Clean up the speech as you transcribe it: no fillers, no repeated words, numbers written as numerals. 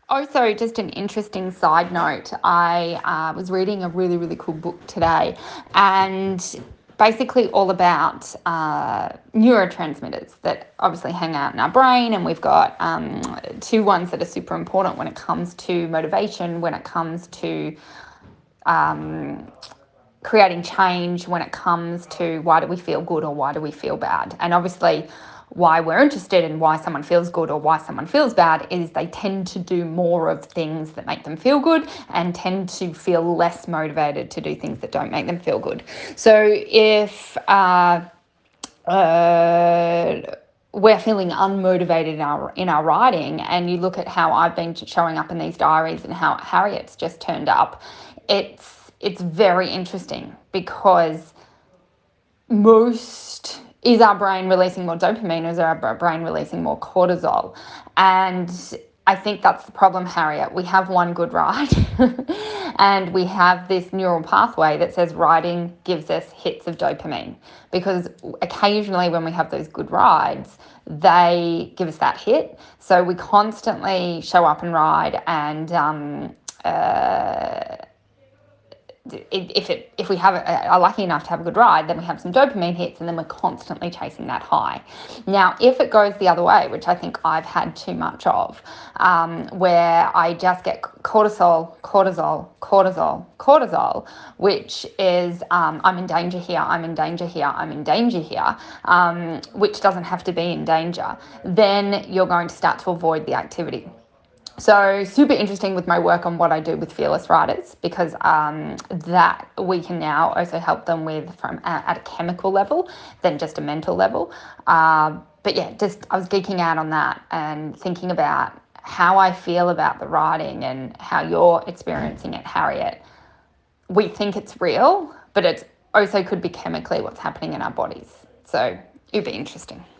Also, just an interesting side note, I was reading a really, really cool book today, and basically all about neurotransmitters that obviously hang out in our brain. And we've got two ones that are super important when it comes to motivation, when it comes to creating change, when it comes to why do we feel good or why do we feel bad. And obviously, why we're interested in why someone feels good or why someone feels bad is they tend to do more of things that make them feel good and tend to feel less motivated to do things that don't make them feel good. So if we're feeling unmotivated in our writing, and you look at how I've been showing up in these diaries and how Harriet's just turned up, it's very interesting, because is our brain releasing more dopamine, or is our brain releasing more cortisol? And I think that's the problem, Harriet. We have one good ride and we have this neural pathway that says riding gives us hits of dopamine, because occasionally when we have those good rides, they give us that hit. So we constantly show up and ride, and if we are lucky enough to have a good ride, then we have some dopamine hits, and then we're constantly chasing that high. Now, if it goes the other way, which I think I've had too much of, where I just get cortisol, cortisol, cortisol, cortisol, which is I'm in danger here, I'm in danger here, I'm in danger here, which doesn't have to be in danger, then you're going to start to avoid the activity. So super interesting with my work on what I do with fearless riders, because that we can now also help them with from at a chemical level than just a mental level. But yeah, just I was geeking out on that and thinking about how I feel about the riding and how you're experiencing it, Harriet. We think it's real, but it also could be chemically what's happening in our bodies. So it'd be interesting.